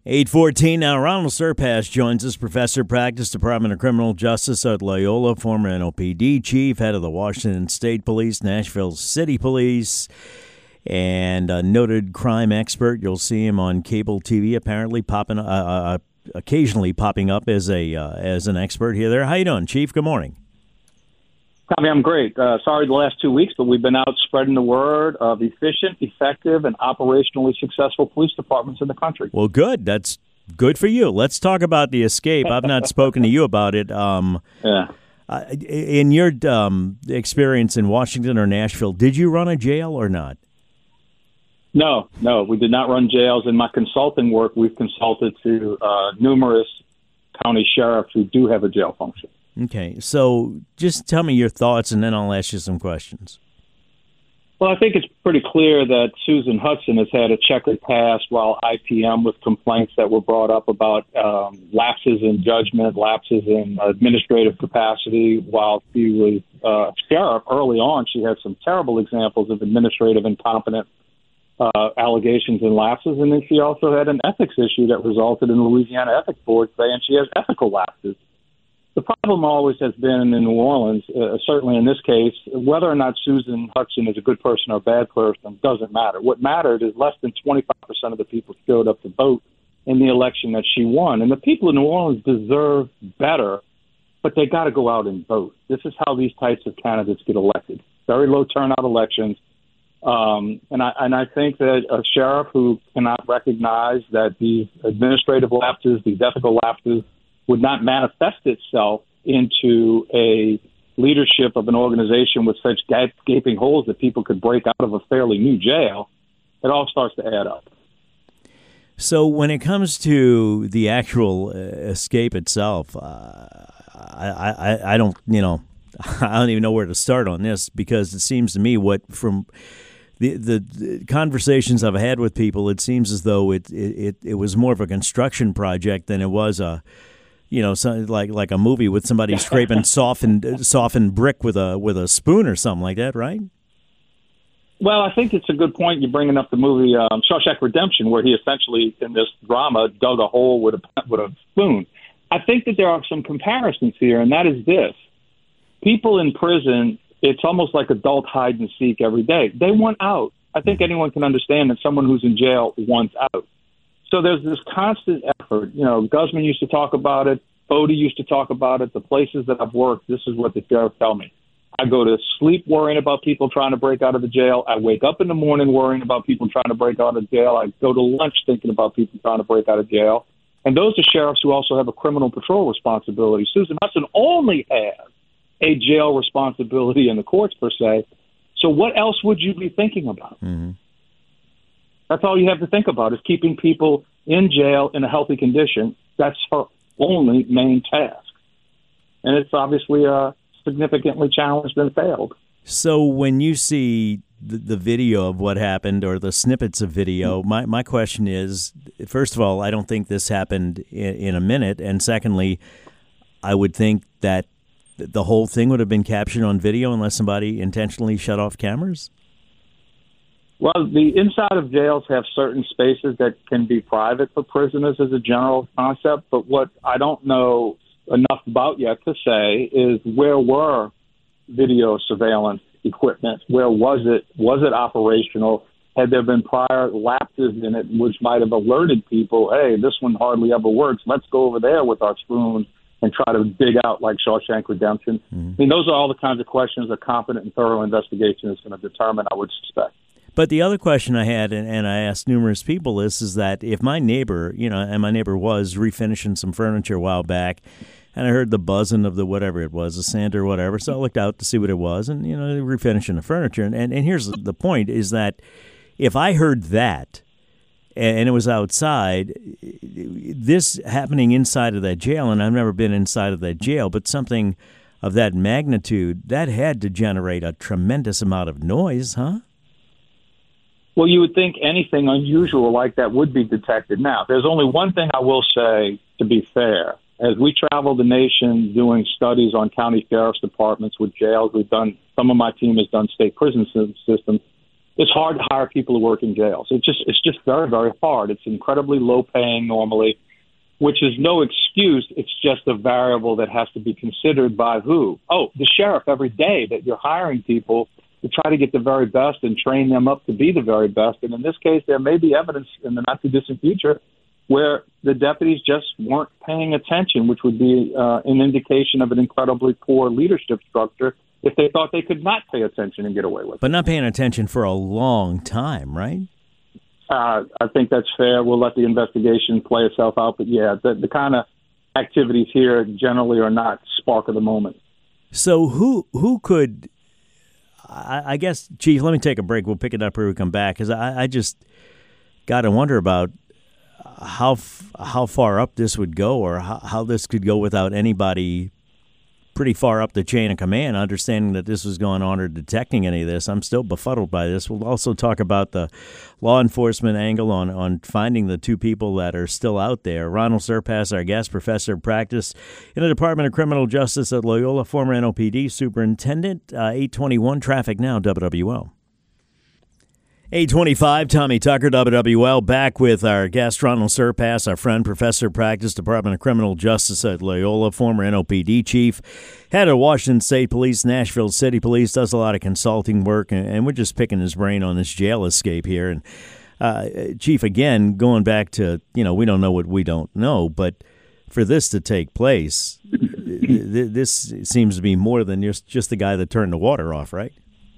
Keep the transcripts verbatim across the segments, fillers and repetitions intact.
eight fourteen now. Ronald Surpass joins us, professor of practice, Department of Criminal Justice at Loyola, former N O P D chief, head of the Washington State Police, Nashville City Police, and a noted crime expert. You'll see him on cable T V, apparently popping, uh, uh, occasionally popping up as a uh, as an expert here. There, how you doing, Chief? Good morning. Tommy, I'm great. Uh, sorry the last two weeks, but we've been out spreading the word of efficient, effective, and operationally successful police departments in the country. Well, good. That's good for you. Let's talk about the escape. I've not spoken to you about it. Um, yeah. Uh, in your um, experience in Washington or Nashville, did you run a jail or not? No, no, we did not run jails. In my consulting work, we've consulted to uh, numerous county sheriffs who do have a jail function. Okay, so just tell me your thoughts, and then I'll ask you some questions. Well, I think it's pretty clear that Susan Hudson has had a checkered past while I P M with complaints that were brought up about um, lapses in judgment, lapses in administrative capacity. While she was uh, sheriff early on, she had some terrible examples of administrative incompetence, uh, allegations and lapses. And then she also had an ethics issue that resulted in the Louisiana Ethics Board saying she has ethical lapses. The problem always has been in New Orleans, uh, certainly in this case, whether or not Susan Hudson is a good person or a bad person doesn't matter. What mattered is less than twenty-five percent of the people showed up to vote in the election that she won. And the people in New Orleans deserve better, but they got to go out and vote. This is how these types of candidates get elected. Very low turnout elections. Um, and, I, and I think that a sheriff who cannot recognize that these administrative lapses, these ethical lapses, would not manifest itself into a leadership of an organization with such gaping holes that people could break out of a fairly new jail, it all starts to add up. So when it comes to the actual uh, escape itself, uh, I, I, I don't, you know, I don't even know where to start on this, because it seems to me what from the, the, the conversations I've had with people, it seems as though it, it, it was more of a construction project than it was a, you know, so like like a movie with somebody scraping softened softened brick with a with a spoon or something like that, right? Well, I think it's a good point you're bringing up the movie um, Shawshank Redemption, where he essentially in this drama dug a hole with a with a spoon. I think that there are some comparisons here, and that is this: people in prison, it's almost like adult hide and seek every day. They want out. I think anyone can understand that someone who's in jail wants out. So there's this constant effort. You know, Guzman used to talk about it. Bodie used to talk about it. The places that I've worked, this is what the sheriff tell me. I go to sleep worrying about people trying to break out of the jail. I wake up in the morning worrying about people trying to break out of jail. I go to lunch thinking about people trying to break out of jail. And those are sheriffs who also have a criminal patrol responsibility. Susan Hudson only has a jail responsibility in the courts, per se. So what else would you be thinking about? Mm-hmm. That's all you have to think about is keeping people in jail in a healthy condition. That's her only main task. And it's obviously uh, significantly challenged and failed. So when you see the, the video of what happened or the snippets of video, my, my question is, first of all, I don't think this happened in, in a minute. And secondly, I would think that the whole thing would have been captured on video unless somebody intentionally shut off cameras? Well, the inside of jails have certain spaces that can be private for prisoners as a general concept, but what I don't know enough about yet to say is where were video surveillance equipment? Where was it? Was it operational? Had there been prior lapses in it which might have alerted people, hey, this one hardly ever works. Let's go over there with our spoon and try to dig out like Shawshank Redemption. Mm-hmm. I mean, those are all the kinds of questions a competent and thorough investigation is going to determine, I would suspect. But the other question I had, and, and I asked numerous people this, is that if my neighbor, you know, and my neighbor was refinishing some furniture a while back, and I heard the buzzing of the whatever it was, a sander or whatever, so I looked out to see what it was, and, you know, refinishing the furniture. And, and, and here's the point, is that if I heard that, and it was outside, this happening inside of that jail, and I've never been inside of that jail, but something of that magnitude, that had to generate a tremendous amount of noise, huh? Well, you would think anything unusual like that would be detected. Now, there's only one thing I will say, to be fair. As we travel the nation doing studies on county sheriff's departments with jails, we've done, some of my team has done state prison systems. it's hard to hire people to work in jails. It's just it's just very, very hard. It's incredibly low paying normally, which is no excuse. It's just a variable that has to be considered by who? Oh, the sheriff every day that you're hiring people to try to get the very best and train them up to be the very best. And in this case, there may be evidence in the not too distant future where the deputies just weren't paying attention, which would be uh, an indication of an incredibly poor leadership structure if they thought they could not pay attention and get away with it. But not paying attention for a long time, right? Uh, I think that's fair. We'll let the investigation play itself out. But, yeah, the, the kind of activities here generally are not spark of the moment. So who who could, I, I guess, Chief, let me take a break. We'll pick it up here when we come back, because I, I just got to wonder about how f- how far up this would go, or how, how this could go without anybody pretty far up the chain of command understanding that this was going on or detecting any of this. I'm still befuddled by this. We'll also talk about the law enforcement angle on, on finding the two people that are still out there. Ronald Surpass, our guest, professor of practice in the Department of Criminal Justice at Loyola, former N O P D superintendent. uh, eight twenty-one Traffic Now, W W L. eight twenty-five, Tommy Tucker, W W L, back with our guest, Ronald Surpass, our friend, professor of practice, Department of Criminal Justice at Loyola, former N O P D chief, head of Washington State Police, Nashville City Police, does a lot of consulting work, and, and we're just picking his brain on this jail escape here. And uh, Chief, again, going back to, you know, we don't know what we don't know, but for this to take place, th- this seems to be more than just, just the guy that turned the water off, right?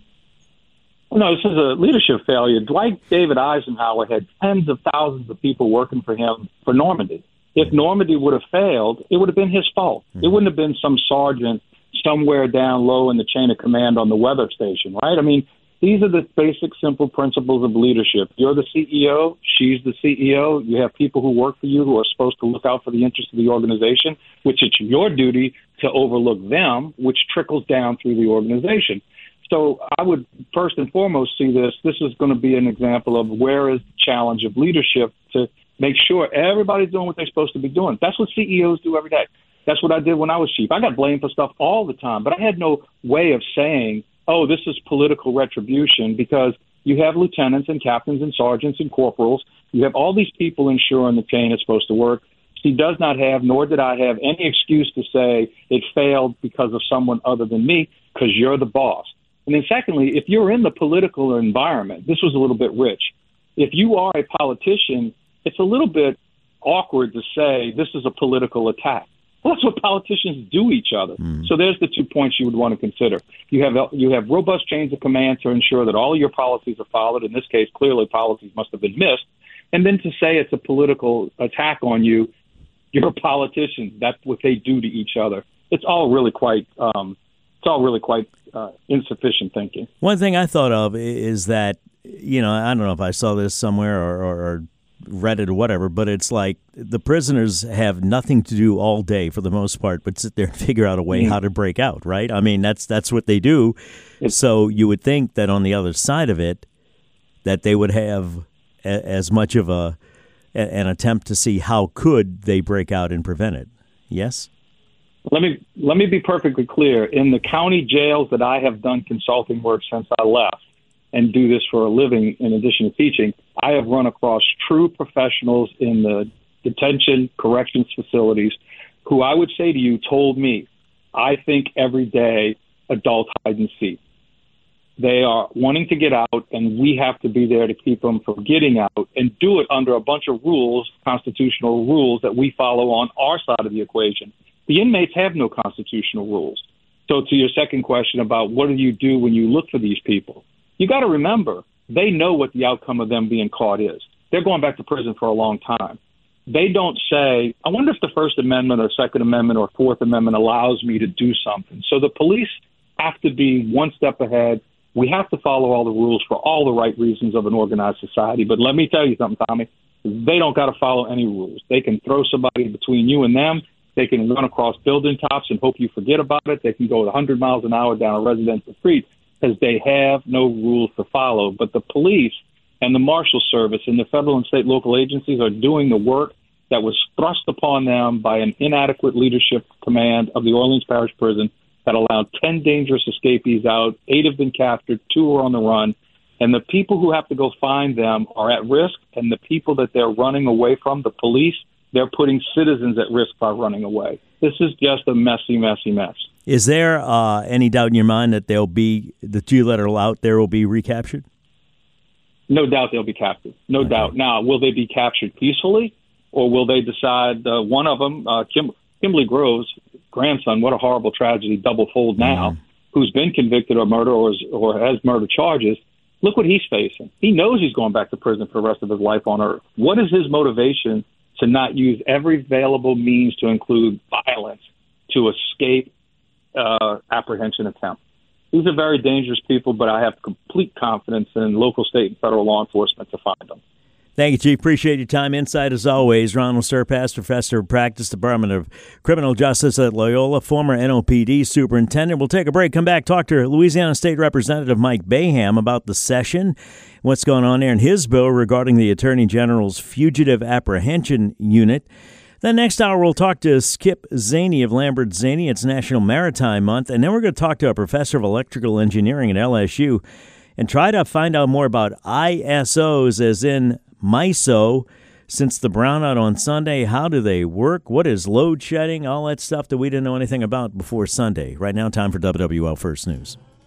No, this is a leadership failure. Dwight David Eisenhower had tens of thousands of people working for him for Normandy. If Normandy would have failed, it would have been his fault. Mm-hmm. It wouldn't have been some sergeant somewhere down low in the chain of command on the weather station, right? I mean, these are the basic, simple principles of leadership. You're the C E O. She's the C E O. You have people who work for you who are supposed to look out for the interests of the organization, which it's your duty to overlook them, which trickles down through the organization. So I would first and foremost see this. This is going to be an example of where is the challenge of leadership to make sure everybody's doing what they're supposed to be doing. That's what C E Os do every day. That's what I did when I was chief. I got blamed for stuff all the time, but I had no way of saying, oh, this is political retribution, because you have lieutenants and captains and sergeants and corporals. You have all these people ensuring the chain is supposed to work. He does not have, nor did I have, any excuse to say it failed because of someone other than me, because you're the boss. And then secondly, if you're in the political environment, this was a little bit rich. If you are a politician, it's a little bit awkward to say this is a political attack. Well, that's what politicians do each other. Mm. So there's the two points you would want to consider. You have you have robust chains of command to ensure that all of your policies are followed. In this case, clearly policies must have been missed. And then to say it's a political attack on you, you're a politician. That's what they do to each other. It's all really quite um, it's all really quite uh, insufficient thinking. One thing I thought of is that, you know, I don't know if I saw this somewhere or, or, or read it or whatever, but it's like the prisoners have nothing to do all day for the most part but sit there and figure out a way mm-hmm. how to break out, right? I mean, that's that's what they do. It's, so you would think that on the other side of it, that they would have a, as much of a, a an attempt to see how could they break out and prevent it. Yes? Let me let me be perfectly clear. In the county jails that I have done consulting work since I left and do this for a living in addition to teaching, I have run across true professionals in the detention corrections facilities who I would say to you told me, I think every day adult hide and seek. They are wanting to get out, and we have to be there to keep them from getting out and do it under a bunch of rules, constitutional rules that we follow on our side of the equation. The inmates have no constitutional rules. So to your second question about what do you do when you look for these people, you got to remember, they know what the outcome of them being caught is. They're going back to prison for a long time. They don't say, I wonder if the First Amendment or Second Amendment or Fourth Amendment allows me to do something. So the police have to be one step ahead. We have to follow all the rules for all the right reasons of an organized society. But let me tell you something, Tommy. They don't got to follow any rules. They can throw somebody between you and them. They can run across building tops and hope you forget about it. They can go one hundred miles an hour down a residential street because they have no rules to follow. But the police and the Marshal Service and the federal and state local agencies are doing the work that was thrust upon them by an inadequate leadership command of the Orleans Parish Prison that allowed ten dangerous escapees out. Eight have been captured. Two are on the run. And the people who have to go find them are at risk, and the people that they're running away from, the police, they're putting citizens at risk by running away. This is just a messy, messy mess. Is there uh, any doubt in your mind that they'll be the two that are out there will be recaptured? No doubt they'll be captured. No okay. doubt. Now, will they be captured peacefully, or will they decide uh, one of them, uh, Kim, Kimberly Groves' grandson, what a horrible tragedy, double fold now, mm-hmm. who's been convicted of murder or, is, or has murder charges, look what he's facing. He knows he's going back to prison for the rest of his life on earth. What is his motivation to not use every available means to include violence to escape uh, apprehension attempt? These are very dangerous people, but I have complete confidence in local, state, and federal law enforcement to find them. Thank you, Chief. Appreciate your time. Insight as always. Ronald Surpass, Professor of Practice, Department of Criminal Justice at Loyola, former N O P D Superintendent. We'll take a break, come back, talk to Louisiana State Representative Mike Boeheim about the session, what's going on there in his bill regarding the Attorney General's Fugitive Apprehension Unit. Then next hour, we'll talk to Skip Zaney of Lambert Zaney. It's National Maritime Month. And then we're going to talk to a professor of electrical engineering at L S U and try to find out more about I S Os, as in MISO. Since the brownout on Sunday, how do they work? What is load shedding? All that stuff that we didn't know anything about before Sunday. Right now, time for W W L First News.